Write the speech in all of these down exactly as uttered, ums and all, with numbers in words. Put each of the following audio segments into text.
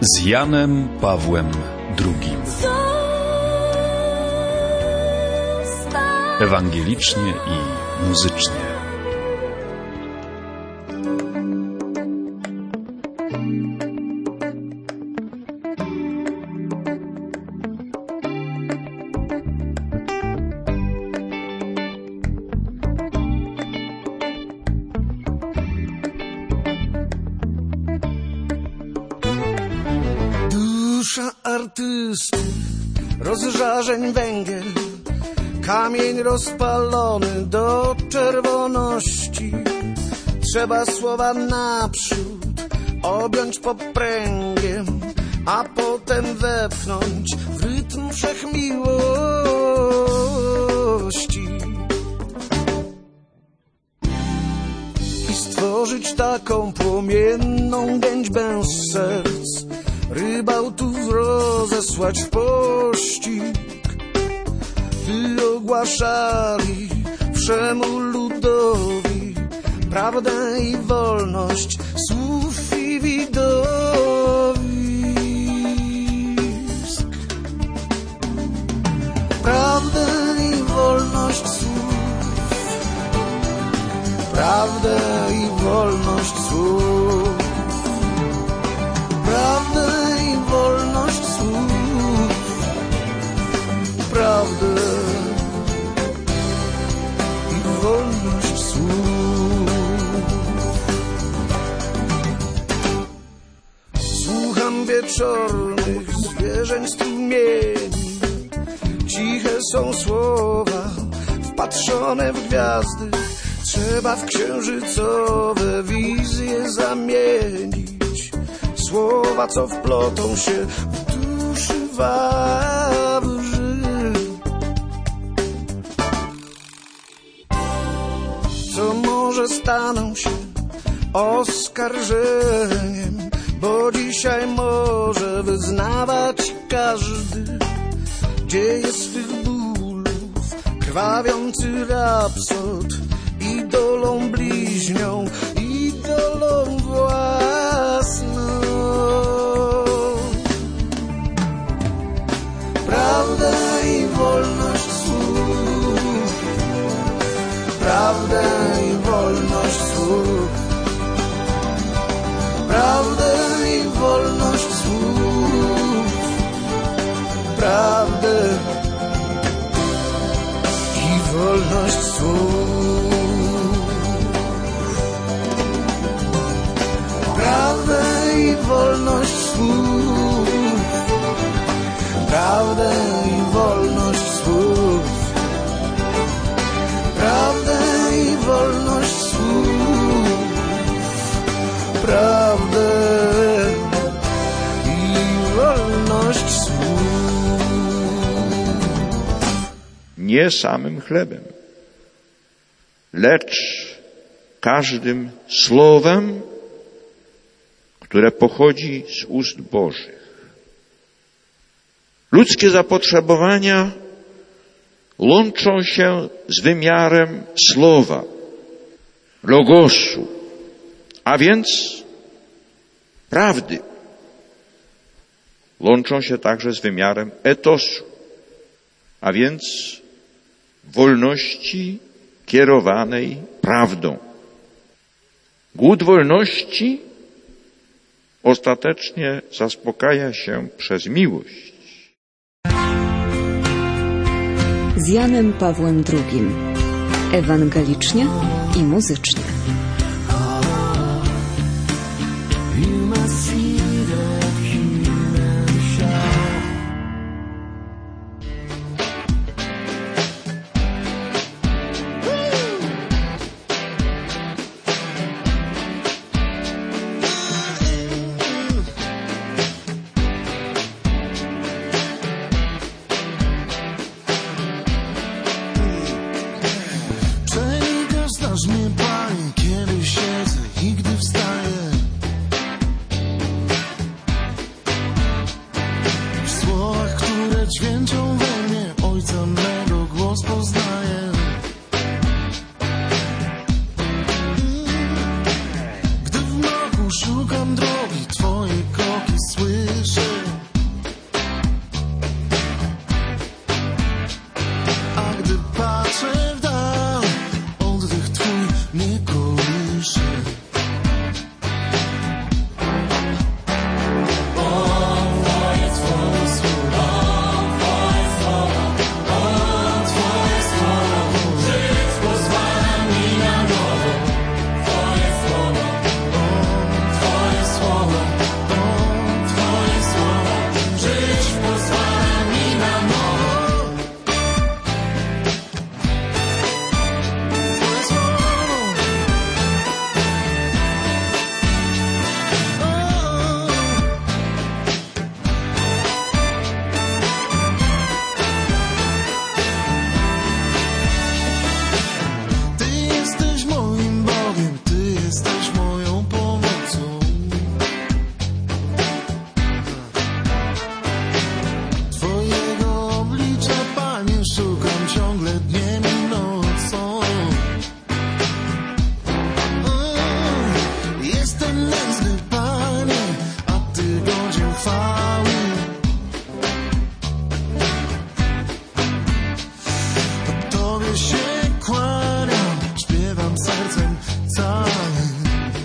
z Janem Pawłem drugim. Ewangelicznie i muzycznie. Dusza artysty, rozżarzeń węgiel, kamień rozpalony do czerwoności. Trzeba słowa naprzód objąć popręgiem, a potem wepchnąć w rytm wszechmiłości i stworzyć taką płomienną gęźbę serc, rybałtów rozesłać w pościg, by ogłaszali wszemu ludowi prawdę i wolność słów i widowisk. Prawdę i wolność słów, prawdę i wolność słów, prawdę i wolność słów, prawdę i wolność słów. Słucham wieczornych zwierzeń strumieni, ciche są słowa wpatrzone w gwiazdy. Trzeba w księżycowe wizje zamienić słowa, co wplotą się w duszy wawrzy, co może staną się oskarżeniem, bo dzisiaj może wyznawać każdy dzieje swych bólów, krwawiący rapsod, idolą bliźnią, idolą własną. Prawda i wolność słów, prawda i wolność słów, prawda i wolność słów, prawda i wolność słów, prawda i wolność słów, prawda i wolność słów, prawda i wolność słów, prawda i wolność słów. Nie samym chlebem, lecz każdym słowem, które pochodzi z ust Bożych. Ludzkie zapotrzebowania łączą się z wymiarem słowa, logosu, a więc prawdy. Łączą się także z wymiarem etosu, a więc wolności kierowanej prawdą. Głód wolności ostatecznie zaspokaja się przez miłość. Z Janem Pawłem drugim. Ewangelicznie i muzycznie. Znasz mnie, Panie, kiedy siedzę i gdy wstaję. W słowach, które dźwięczą we mnie, Ojca mego głos poznaję. Gdy w mroku szukam drogi, Twoje kroki słyszę. Tobie się kłaniam, śpiewam sercem całym.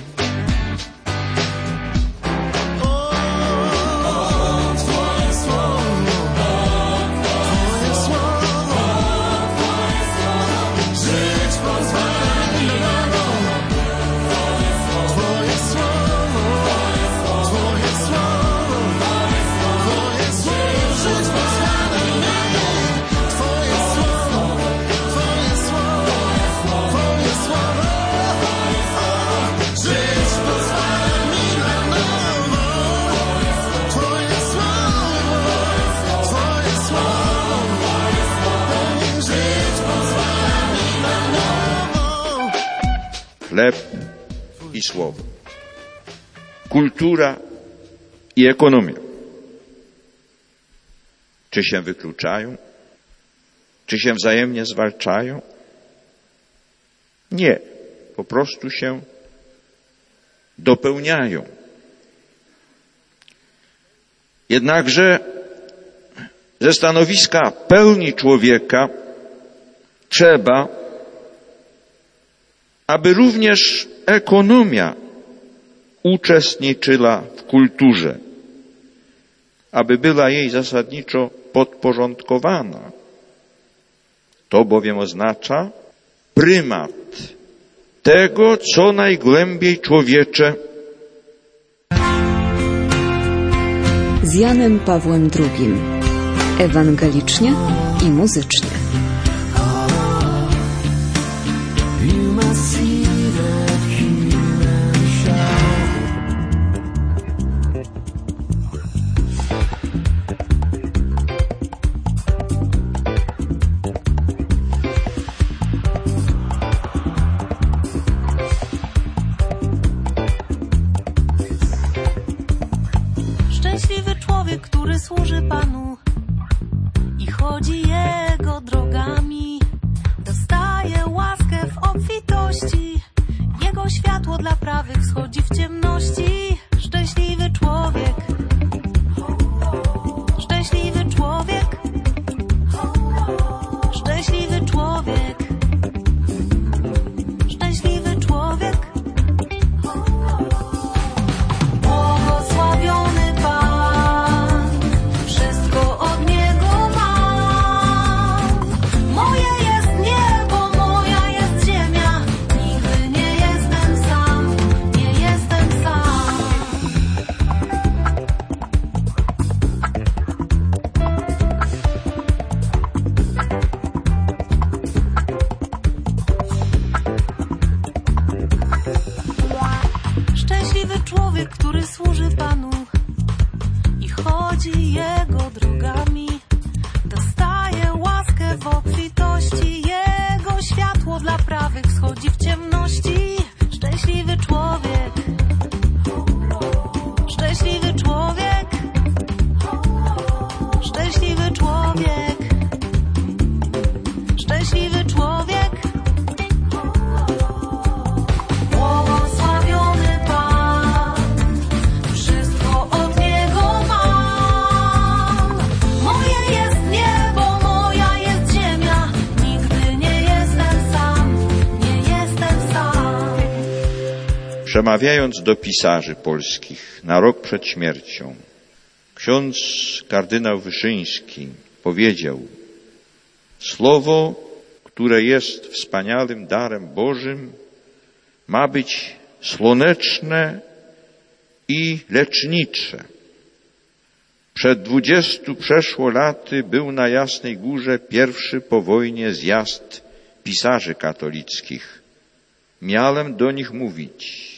Chleb i słowo, kultura i ekonomia. Czy się wykluczają? Czy się wzajemnie zwalczają? Nie, po prostu się dopełniają. Jednakże ze stanowiska pełni człowieka trzeba, aby również ekonomia uczestniczyła w kulturze, aby była jej zasadniczo podporządkowana. To bowiem oznacza prymat tego, co najgłębiej człowiecze. Z Janem Pawłem drugim. Ewangelicznie i muzycznie. Szczęśliwy człowiek, który służy Panu i chodzi Jego drogami, dostaje łaskę w obfitości, Jego światło dla prawych wschodzi w ciemności. Szczęśliwy człowiek, szczęśliwy człowiek, szczęśliwy człowiek, szczęśliwy człowiek. Błogosławiony Pan, wszystko od Niego mam. Moje jest niebo, moja jest ziemia, nigdy nie jestem sam, nie jestem sam. Szczęśliwy człowiek, który służy Panu i chodzi Jego drogami, dostaje łaskę w obfitości, Jego światło dla prawych wschodzi w ciemności. Szczęśliwy człowiek, szczęśliwy człowiek, szczęśliwy człowiek, szczęśliwy człowiek. Błogosławiony Pan, wszystko od Niego mam. Moje jest niebo, moja jest ziemia, nigdy nie jestem sam, nie jestem sam. Przemawiając do pisarzy polskich na rok przed śmiercią, ksiądz kardynał Wyszyński powiedział: słowo, które jest wspaniałym darem Bożym, ma być słoneczne i lecznicze. Przed dwudziestu przeszło laty był na Jasnej Górze pierwszy po wojnie zjazd pisarzy katolickich. Miałem do nich mówić.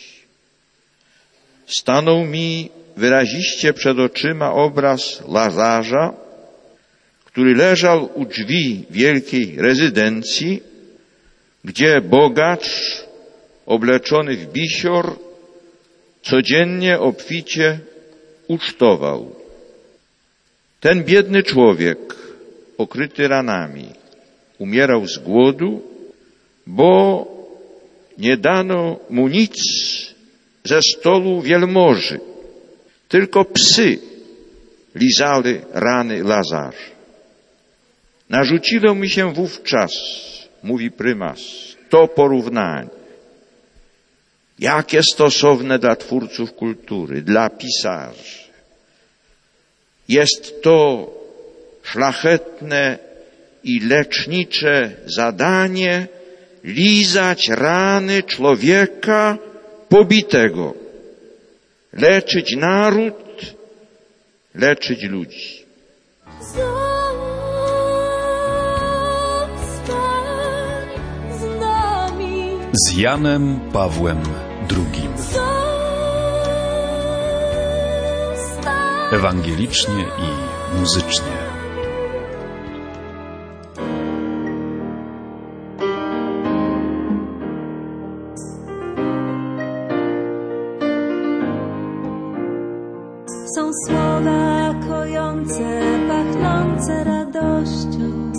Stanął mi wyraziście przed oczyma obraz Lazarza, który leżał u drzwi wielkiej rezydencji, gdzie bogacz obleczony w bisior codziennie obficie ucztował. Ten biedny człowiek, pokryty ranami, umierał z głodu, bo nie dano mu nic ze stolu wielmoży, tylko psy lizały rany Lazarza. Narzuciło mi się wówczas mówi prymas, to porównanie, jakie stosowne dla twórców kultury, dla pisarzy. Jest to szlachetne i lecznicze zadanie lizać rany człowieka pobitego, leczyć naród, leczyć ludzi. Z Janem Pawłem drugim. Ewangelicznie i muzycznie. Są słowa kojące, pachnące radością.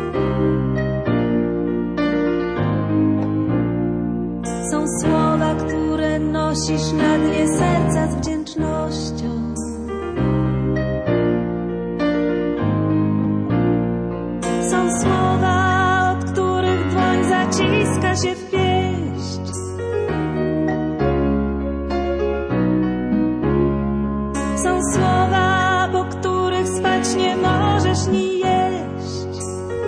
Są słowa, które nosisz na dnie serca z wdzięcznością. Są słowa, od których dłoń zaciska się w pięść. Są słowa, po których spać nie możesz ni jeść.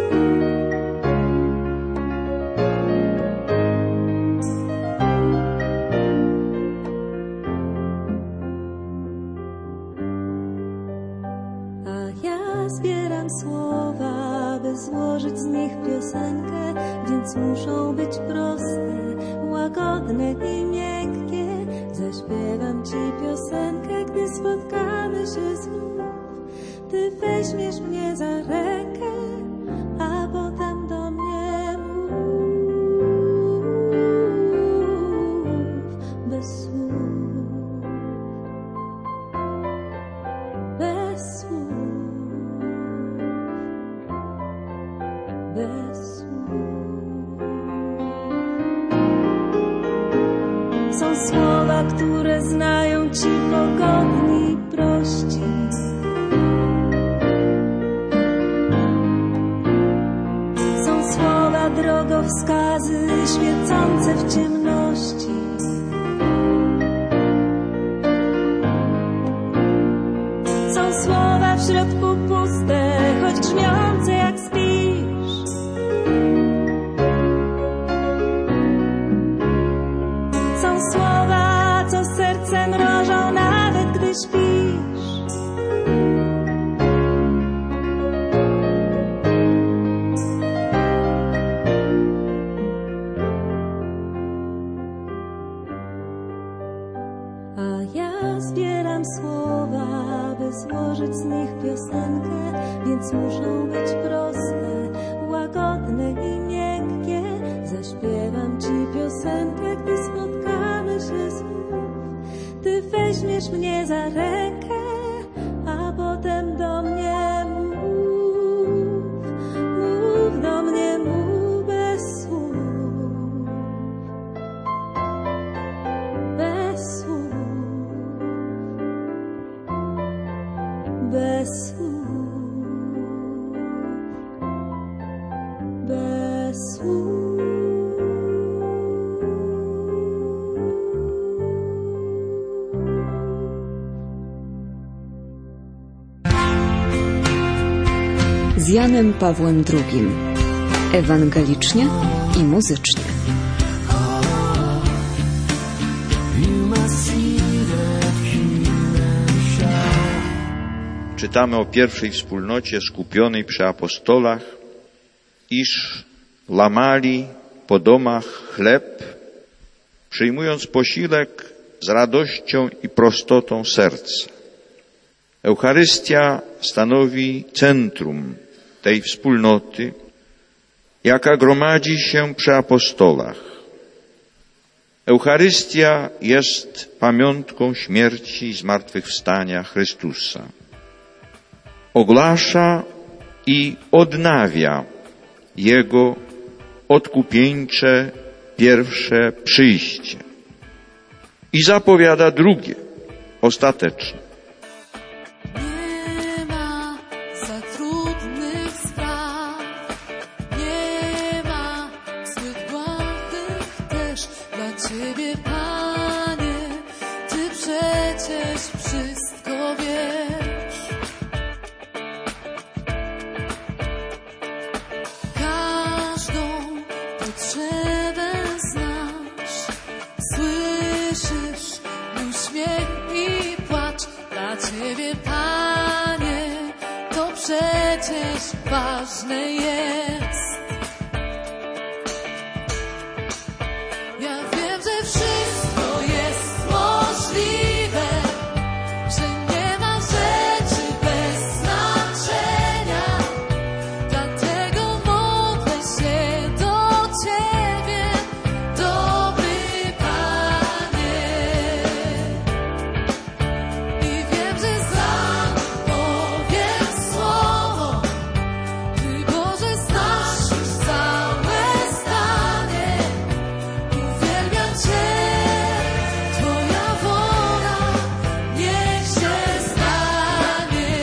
A ja zbieram słowa, by złożyć z nich piosenkę, więc muszą być proste, łagodne i miękkie. Zaśpiewam ci piosenkę, gdy spotkamy się znów. Ty weźmiesz mnie za rękę, a potem do mnie mów. Bez słów, bez słów, bez słów. Są słowa, które znają ci pogodni i prości. Są słowa, drogowskazy świecące w ciemności. Są słowa w środku puste, choć grzmiące jak śpisz. Są słowa, co serce mrożą nawet gdy śpisz. A ja zbieram słowa, by złożyć z nich piosenkę, więc muszą być proste, łagodne i miękkie. Zaśpiewam ci piosenkę, gdy spotkamy się znów. Ty weźmiesz mnie za rękę, a potem do mnie mów. Mów do mnie, mów bez słów. Bez słów. Bez słów. Bez słów. Z Janem Pawłem drugim. Ewangelicznie i muzycznie. Czytamy o pierwszej wspólnocie skupionej przy apostolach, iż łamali po domach chleb, przyjmując posiłek z radością i prostotą serca. Eucharystia stanowi centrum tej wspólnoty, jaka gromadzi się przy apostolach. Eucharystia jest pamiątką śmierci i zmartwychwstania Chrystusa. Ogłasza i odnawia Jego odkupieńcze pierwsze przyjście i zapowiada drugie, ostateczne. Nie ma za trudnych spraw, nie ma przecież wszystko wiesz. Każdą potrzebę znasz, słyszysz uśmiech i płacz. Dla Ciebie, Panie, to przecież ważne jest. Ja wiem, że wszystko jest możliwe, że nie ma rzeczy bez znaczenia. Dlatego modlę się do Ciebie, dobry Panie. I wiem, że sam powiem słowo, Ty, Boże, znasz już całe zdanie. Uwielbiam Cię, Twoja wola niech się stanie.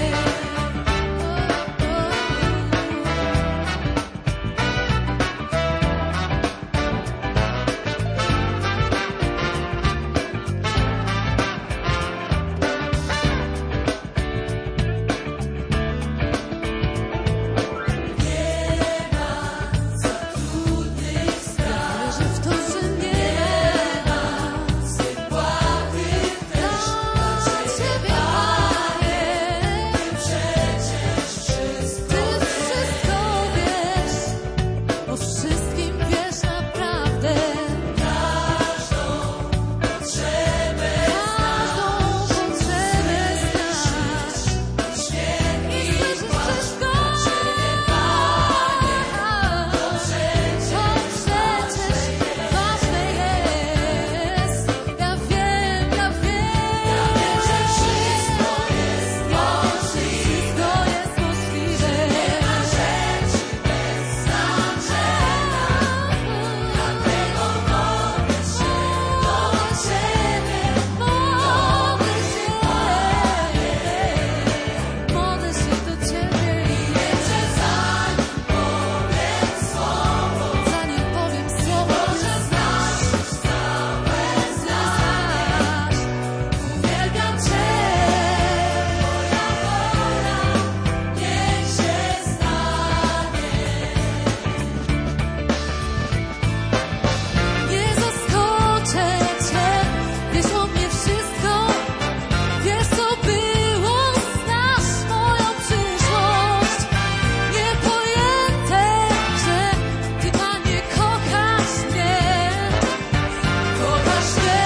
Wierzę w to, że nie ma zapłaty dla Ciebie, Panie. Przecież wszystko, Ty wszystko wiesz, o wszystkim wiesz naprawdę. Każdą potrzebę każdą potrzebę znasz. Śmiech i wszystko Ciebie, Panie. To przecież ważne jest. Ja wiem, ja wiem, że wszystko jest możliwe. Wszystko jest możliwe. Nie ma rzeczy bez znaczenia. Dlatego modlę się do Ciebie, modlę się, modlę się do Ciebie i wiem, że zanim powiem słowo, zanim powiem słowo, że znasz już całe znasz. Uwielbiam Cię, Twoja wola niech się stanie. Nie zaskoczę Cię, wiesz o mnie wszystko, wiesz co było, znasz moją przyszłość. Niepojęte, że Ty, Panie, kochasz mnie, kochasz mnie.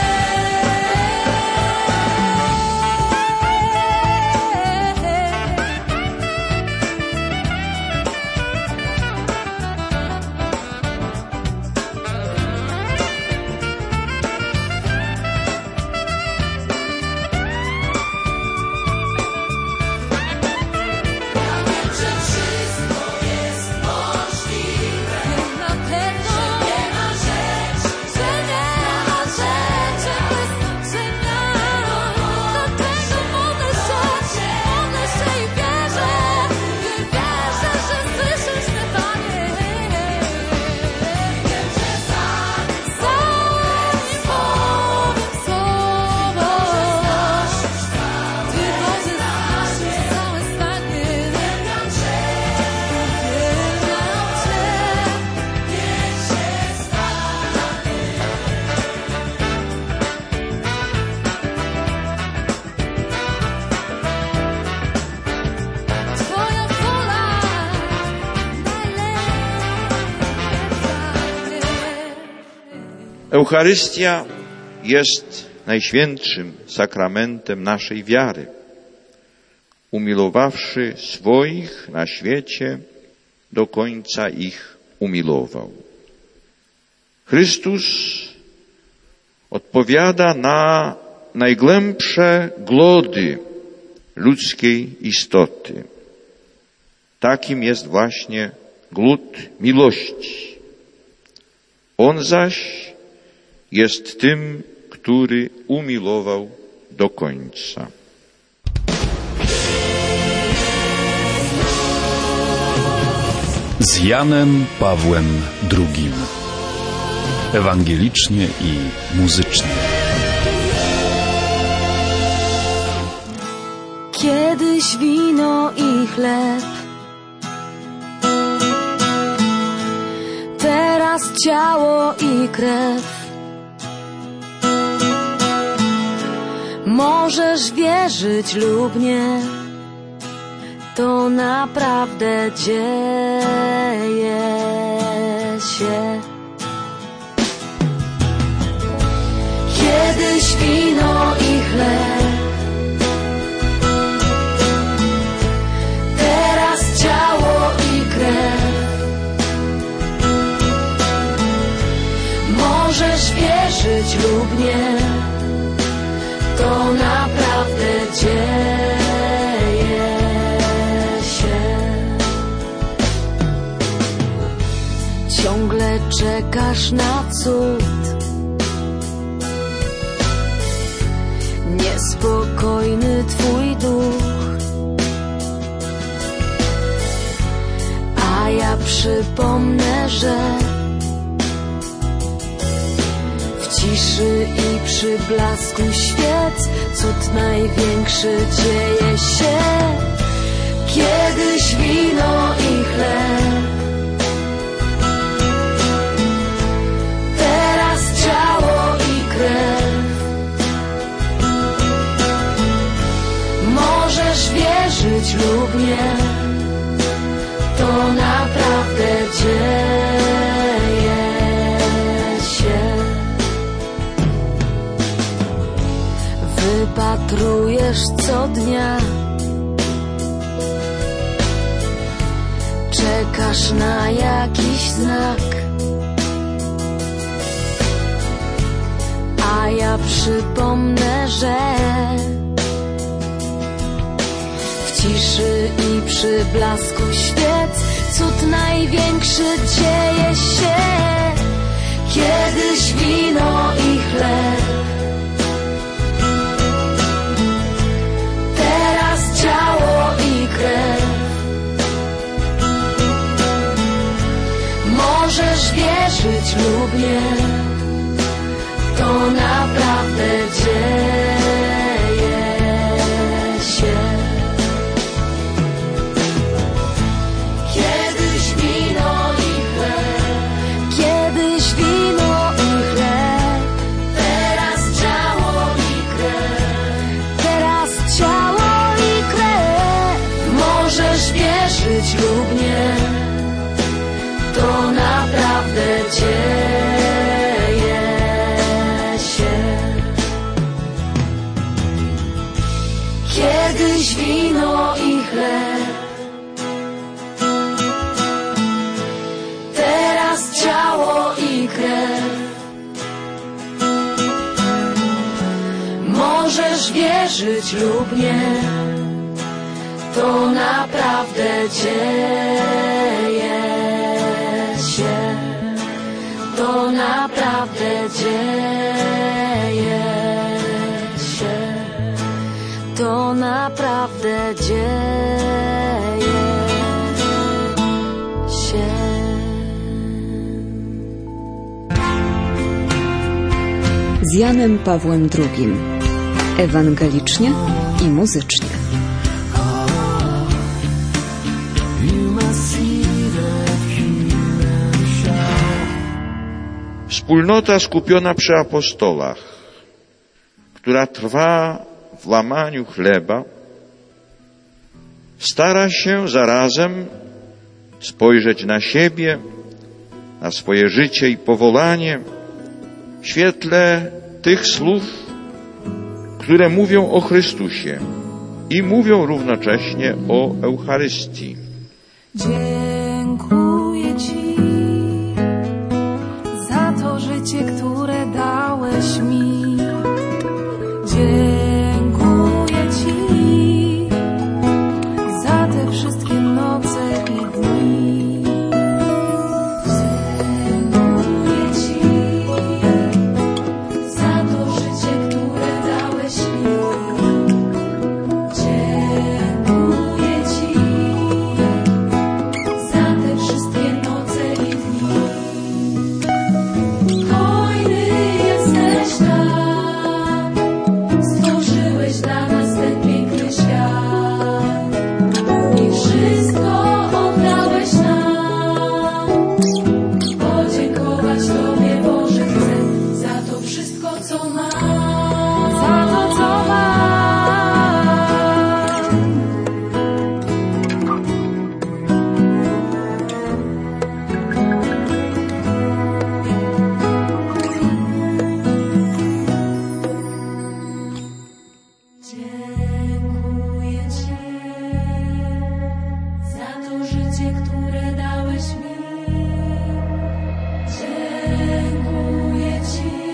Ja wiem, że wszystko jest możliwe. Wiem na pewno, że nie ma rzeczy, że nie ma rzeczy bez znaczenia. Dlatego modlę się, modlę się i wierzę, i wierzę, że słyszysz mnie, Panie. Wiem, że zanim powiem słowo, Ty, Boże, znasz już całe zdanie. Uwielbiam Cię, uwielbiam Cię, niech się stanie. Twoja wola najlepsza. Eucharystia jest najświętszym sakramentem naszej wiary. Umilowawszy swoich na świecie, do końca ich umilował. Chrystus odpowiada na najgłębsze glody ludzkiej istoty. Takim jest właśnie głód miłości. On zaś jest tym, który umilował do końca. Z Janem Pawłem drugim. Ewangelicznie i muzycznie. Kiedyś wino i chleb, teraz ciało i krew. Możesz wierzyć lub nie, to naprawdę dzieje się. Kiedyś wino i chleb, teraz ciało i krew. Możesz wierzyć lub nie, to naprawdę dzieje się. Ciągle czekasz na cud, niespokojny twój duch, a ja przypomnę, że w ciszy i przy blasku świec cud największy dzieje się. Kiedyś wino i chleb, teraz ciało i krew. Możesz wierzyć lub nie, to naprawdę dzieje się. Wypatrujesz co dnia, czekasz na jakiś znak, a ja przypomnę, że w ciszy i przy blasku świec cud największy dzieje się. Kiedyś wino i chleb, teraz ciało i krew. Możesz wierzyć lub nie, to naprawdę dzieje się. Kiedyś wino i chleb, kiedyś wino i chleb, teraz ciało i krew, teraz ciało i krew. Możesz wierzyć lub nie, to naprawdę dzieje się. Kiedyś wino i chleb, teraz ciało i krew. Możesz wierzyć lub nie, to naprawdę dzieje się. To naprawdę dzieje się. To naprawdę dzieje się. Z Janem Pawłem drugim. Ewangelicznie i muzycznie. Wspólnota skupiona przy apostołach, która trwa w łamaniu chleba, stara się zarazem spojrzeć na siebie, na swoje życie i powołanie w świetle tych słów, które mówią o Chrystusie i mówią równocześnie o Eucharystii. Dziękuję Ci za to życie, które dałeś mi. Dziękuję Ci za te wszystkie noce i dni. Dziękuję Ci za to życie, które dałeś mi. Dziękuję Ci Dziękuję Ci.